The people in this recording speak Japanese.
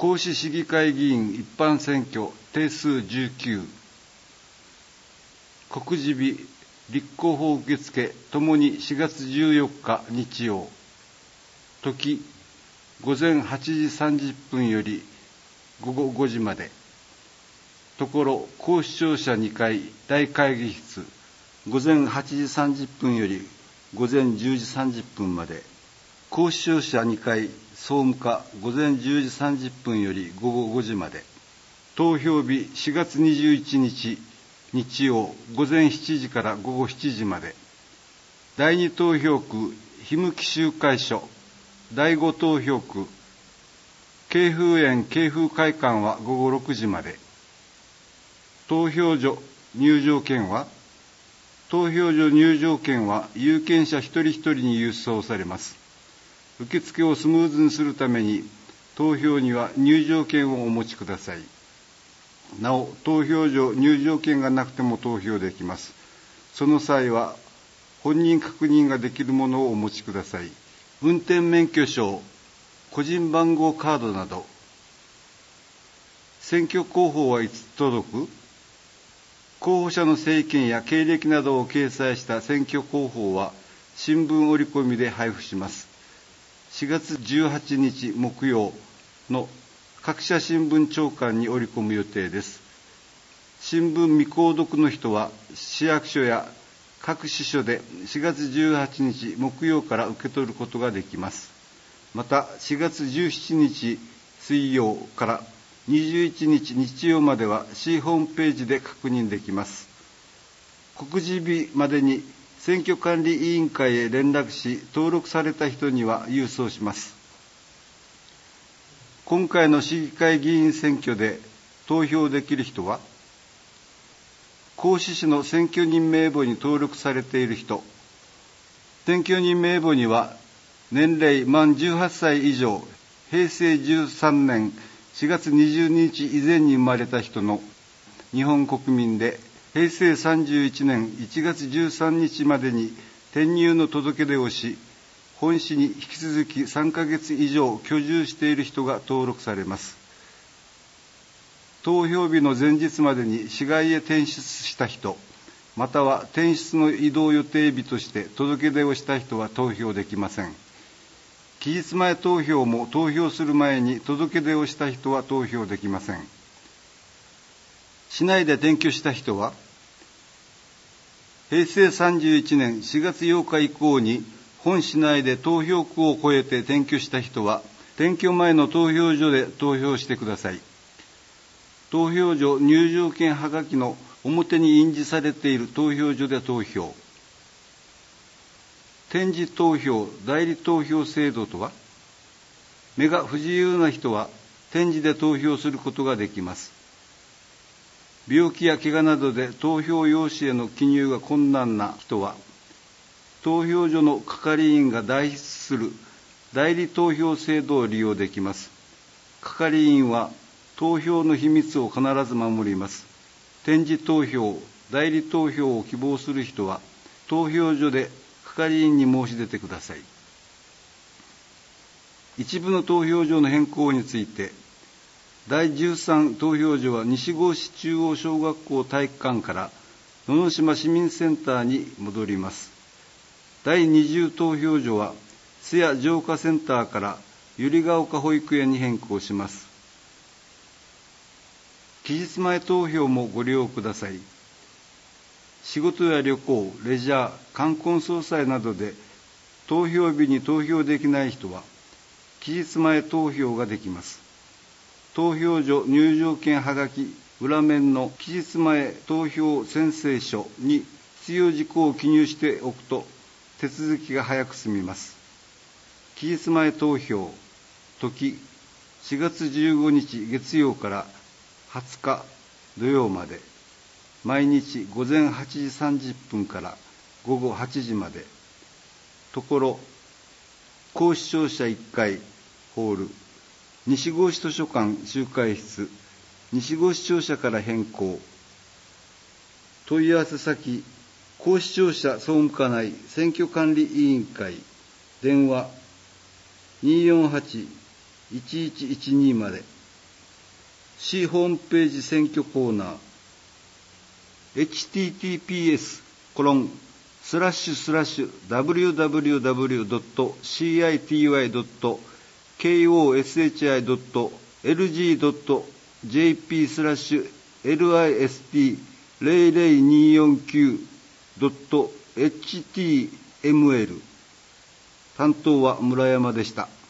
甲子市議会議員一般選挙定数19、告示日、立候補受付ともに4月14日日曜、時午前8時30分より午後5時まで、ところ甲子庁舎2階大会議室、午前8時30分より午前10時30分まで、甲子庁舎2階総務課午前10時30分より午後5時まで、投票日4月21日日曜午前7時から午後7時まで、第2投票区樋向集会所、第5投票区京風園京風会館は午後6時まで。投票所入場券は有権者一人一人に郵送されます。受付をスムーズにするために投票には入場券をお持ちください。なお、投票所入場券がなくても投票できます。その際は本人確認ができるものをお持ちください。運転免許証、個人番号カードなど。選挙公報はいつ届く？候補者の政見や経歴などを掲載した選挙公報は新聞折り込みで配布します。4月18日木曜の各社新聞朝刊に折り込む予定です。新聞未購読の人は市役所や各支所で4月18日木曜から受け取ることができます。また4月17日水曜から21日日曜までは市ホームページで確認できます。告示日までに選挙管理委員会へ連絡し、登録された人には郵送します。今回の市議会議員選挙で投票できる人は、甲子市の選挙人名簿に登録されている人、選挙人名簿には年齢満18歳以上、平成13年4月22日以前に生まれた人の日本国民で、平成31年1月13日までに転入の届け出をし、本市に引き続き3ヶ月以上居住している人が登録されます。投票日の前日までに市外へ転出した人、または転出の移動予定日として届け出をした人は投票できません。期日前投票も投票する前に届け出をした人は投票できません。市内で転居した人は、平成31年4月8日以降に本市内で投票区を越えて転居した人は、転居前の投票所で投票してください。投票所入場券はがきの表に印字されている投票所で投票。点字投票、代理投票制度とは、目が不自由な人は点字で投票することができます。病気や怪我などで投票用紙への記入が困難な人は、投票所の係員が代筆する代理投票制度を利用できます。係員は投票の秘密を必ず守ります。点字投票、代理投票を希望する人は、投票所で係員に申し出てください。一部の投票所の変更について、第13投票所は西郷市中央小学校体育館から野々島市民センターに戻ります。第20投票所は津屋浄化センターから百合ヶ丘保育園に変更します。期日前投票もご利用ください。仕事や旅行、レジャー、冠婚葬祭などで投票日に投票できない人は、期日前投票ができます。投票所入場券はがき裏面の期日前投票宣誓書に必要事項を記入しておくと手続きが早く済みます。期日前投票、時4月15日月曜から20日土曜まで、毎日午前8時30分から午後8時まで、ところ甲子庁舎1階ホール、西郷市図書館集会室、西郷市庁舎から変更。問い合わせ先、甲子庁舎総務課内選挙管理委員会、電話 248-1112 まで。 市ホームページ選挙コーナー https://www.city.gov.shI.list0024html 担当は村山でした。